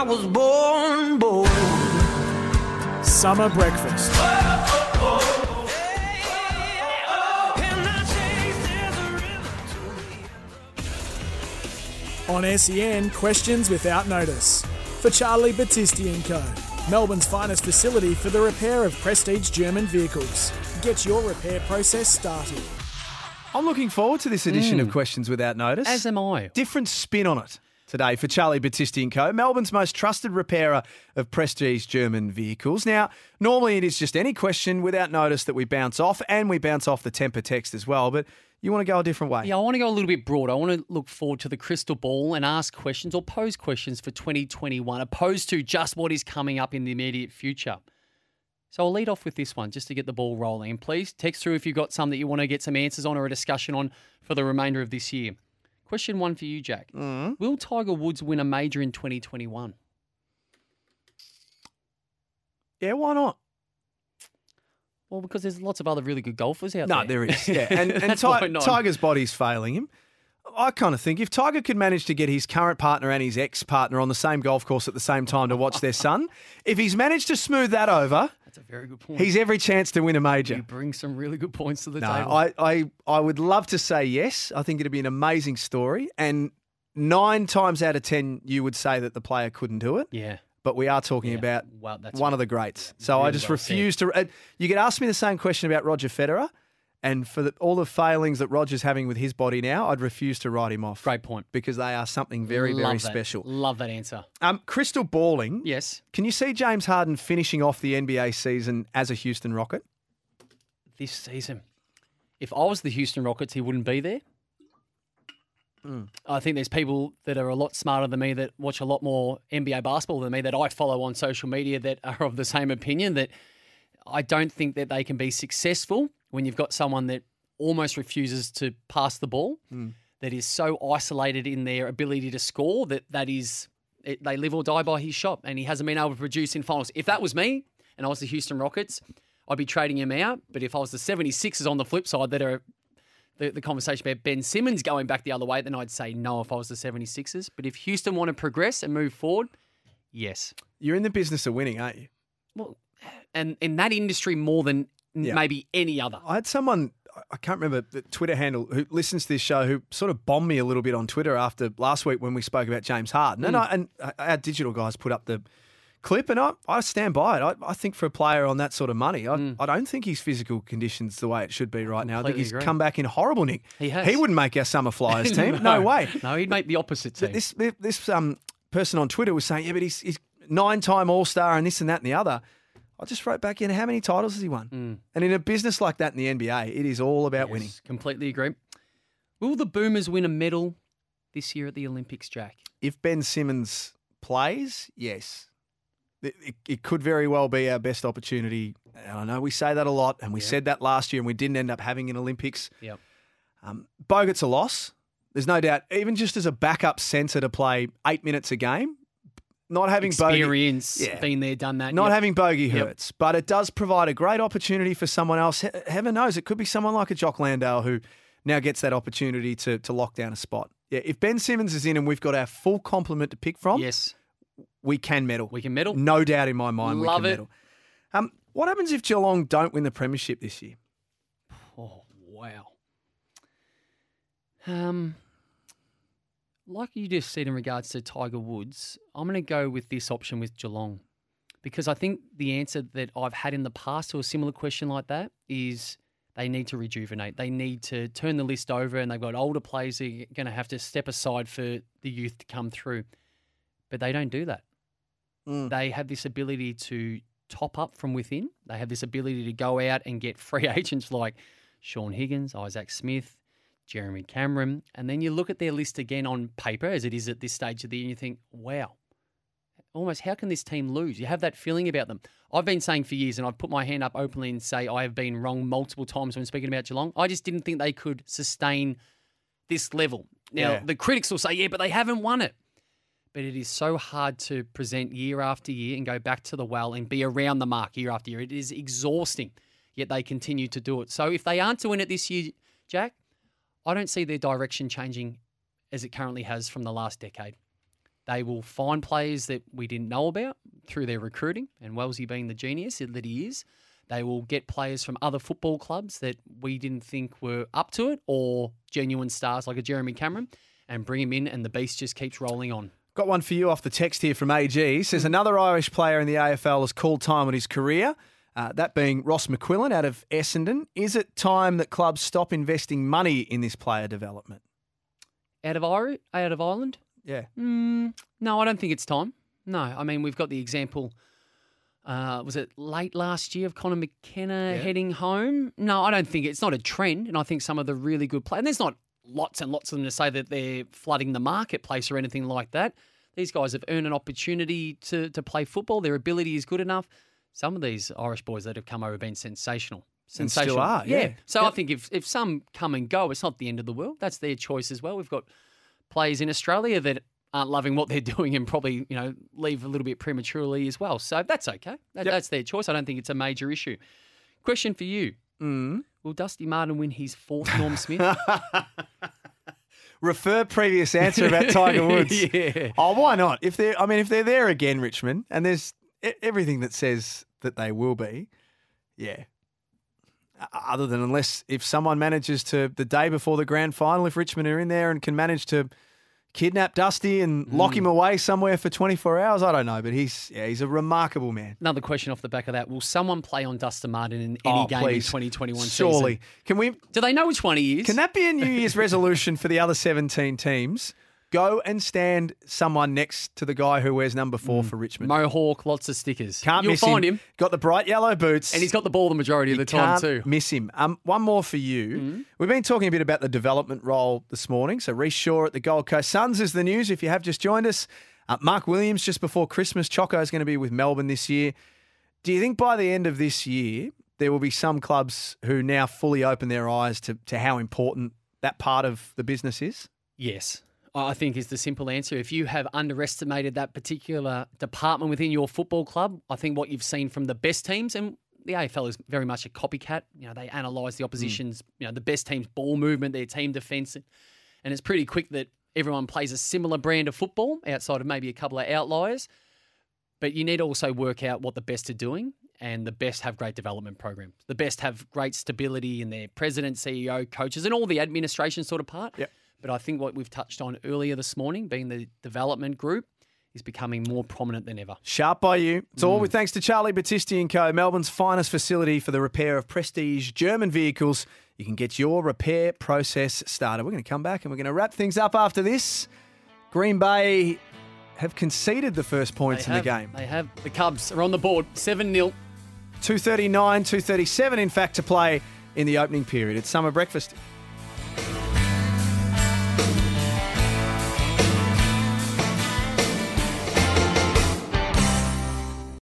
I was born bold. Summer breakfast. On SEN, questions without notice. For Charlie Battisti & Co. Melbourne's finest facility for the repair of prestige German vehicles. Get your repair process started. I'm looking forward to this edition of Questions Without Notice. As am I. Different spin on it today for Charlie Battisti & Co., Melbourne's most trusted repairer of prestige German vehicles. Now, normally it is just any question without notice that we bounce off, and we bounce off the temper text as well, but you want to go a different way. Yeah, I want to go a little bit broad. I want to look forward to the crystal ball and ask questions or pose questions for 2021, opposed to just what is coming up in the immediate future. So I'll lead off with this one just to get the ball rolling. And please text through if you've got some that you want to get some answers on or a discussion on for the remainder of this year. Question 1 for you, Jack. Will Tiger Woods win a major in 2021? Yeah, why not? Well, because there's lots of other really good golfers out there. No, there is. Yeah, and That's why not. Tiger's body's failing him. I kind of think if Tiger could manage to get his current partner and his ex-partner on the same golf course at the same time to watch their son, if he's managed to smooth that over, That's a very good point. he's every chance to win a major. You bring some really good points to the No, table. I would love to say yes. I think it'd be an amazing story. And 9 times out of 10, you would say that the player couldn't do it. Yeah. But we are talking Yeah. about Well, that's one of the greats. So I really just well refuse to. You could ask me the same question about Roger Federer. And for all the failings that Roger's having with his body now, I'd refuse to write him off. Great point. Because they are something very, very Love that. special. Love that answer. Crystal balling. Yes. Can you see James Harden finishing off the NBA season as a Houston Rocket? This season, if I was the Houston Rockets, he wouldn't be there. I think there's people that are a lot smarter than me that watch a lot more NBA basketball than me that I follow on social media that are of the same opinion that I don't think that they can be successful when you've got someone that almost refuses to pass the ball, that is so isolated in their ability to score that is they live or die by his shot, and he hasn't been able to produce in finals. If that was me and I was the Houston Rockets, I'd be trading him out. But if I was the 76ers on the flip side that are the conversation about Ben Simmons going back the other way, then I'd say no if I was the 76ers. But if Houston want to progress and move forward, yes. You're in the business of winning, aren't you? Well, and in that industry more than Yeah. maybe any other. I had someone, I can't remember the Twitter handle, who listens to this show, who sort of bombed me a little bit on Twitter after last week when we spoke about James Harden. And our digital guys put up the clip, and I stand by it. I think for a player on that sort of money, I don't think his physical condition's the way it should be right now. I think Completely he's agree. come back in horrible nick. He has. He wouldn't make our summer flyers team. No way. No, he'd make the opposite team. But this person on Twitter was saying, yeah, but he's 9-time All-Star and this and that and the other. I just wrote back in, how many titles has he won? And in a business like that in the NBA, it is all about winning. Completely agree. Will the Boomers win a medal this year at the Olympics, Jack? If Ben Simmons plays, yes. It could very well be our best opportunity. And I know we say that a lot, and we said that last year, and we didn't end up having an Olympics. Yep. Bogut's a loss. There's no doubt. Even just as a backup centre to play 8 minutes a game, not having Experience, been there, done that. Not Yep. having bogey Yep. hurts, but it does provide a great opportunity for someone else. Heaven knows, it could be someone like a Jock Landale who now gets that opportunity to lock down a spot. Yeah, if Ben Simmons is in and we've got our full complement to pick from, Yes. we can medal. We can medal. No doubt in my mind Love we it. can medal. What happens if Geelong don't win the premiership this year? Oh, wow. Like you just said in regards to Tiger Woods, I'm going to go with this option with Geelong because I think the answer that I've had in the past to a similar question like that is they need to rejuvenate. They need to turn the list over, and they've got older players who are going to have to step aside for the youth to come through. But they don't do that. They have this ability to top up from within. They have this ability to go out and get free agents like Sean Higgins, Isaac Smith, Jeremy Cameron. And then you look at their list again on paper, as it is at this stage of the year, and you think, wow, almost how can this team lose? You have that feeling about them. I've been saying for years, and I've put my hand up openly and say I have been wrong multiple times when speaking about Geelong. I just didn't think they could sustain this level. Now, the critics will say, yeah, but they haven't won it. But it is so hard to present year after year and go back to the well and be around the mark year after year. It is exhausting, yet they continue to do it. So if they aren't to win it this year, Jack, I don't see their direction changing as it currently has from the last decade. They will find players that we didn't know about through their recruiting, and Wellesley being the genius that he is. They will get players from other football clubs that we didn't think were up to it, or genuine stars like a Jeremy Cameron, and bring him in, and the beast just keeps rolling on. Got one for you off the text here from AG. Says another Irish player in the AFL has called time on his career, that being Ross McQuillan out of Essendon. Is it time that clubs stop investing money in this player development? Out of Ireland? Yeah. No, I don't think it's time. No, I mean, we've got the example, was it late last year, of Conor McKenna heading home? No, I don't think it's not a trend. And I think some of the really good players, and there's not lots and lots of them to say that they're flooding the marketplace or anything like that. These guys have earned an opportunity to play football. Their ability is good enough. Some of these Irish boys that have come over have been sensational. And still are, yeah. So I think if some come and go, it's not the end of the world. That's their choice as well. We've got players in Australia that aren't loving what they're doing and probably, leave a little bit prematurely as well. So that's okay. That's their choice. I don't think it's a major issue. Question for you. Will Dusty Martin win his fourth Norm Smith? Refer previous answer about Tiger Woods. Yeah. Oh, why not? If they're there again, Richmond, and there's everything that says that they will be, yeah. Other than if someone manages to, the day before the grand final, if Richmond are in there and can manage to kidnap Dusty and lock him away somewhere for 24 hours, I don't know. But he's a remarkable man. Another question off the back of that. Will someone play on Dusty Martin in any game in 2021 Surely. season? Can we? Do they know which one he is? Can that be a New Year's resolution for the other 17 teams? Go and stand someone next to the guy who wears number 4 for Richmond. Mohawk, lots of stickers. You'll find him. Got the bright yellow boots. And he's got the ball the majority of the time too. Can't miss him. One more for you. We've been talking a bit about the development role this morning. So Reece Shaw at the Gold Coast Suns is the news if you have just joined us. Mark Williams just before Christmas. Choco is going to be with Melbourne this year. Do you think by the end of this year there will be some clubs who now fully open their eyes to how important that part of the business is? Yes. I think is the simple answer. If you have underestimated that particular department within your football club, I think what you've seen from the best teams, and the AFL is very much a copycat. They analyse the opposition's, the best team's ball movement, their team defence, and it's pretty quick that everyone plays a similar brand of football outside of maybe a couple of outliers. But you need to also work out what the best are doing, and the best have great development programs. The best have great stability in their president, CEO, coaches, and all the administration sort of part. Yep. But I think what we've touched on earlier this morning, being the development group, is becoming more prominent than ever. Sharp by you. It's all with thanks to Charlie Battisti & Co., Melbourne's finest facility for the repair of prestige German vehicles. You can get your repair process started. We're going to come back and we're going to wrap things up after this. Green Bay have conceded the first points in the game. They have. The Cubs are on the board, 7-0. 2:39, 2:37 in fact to play in the opening period. It's Summer Breakfast.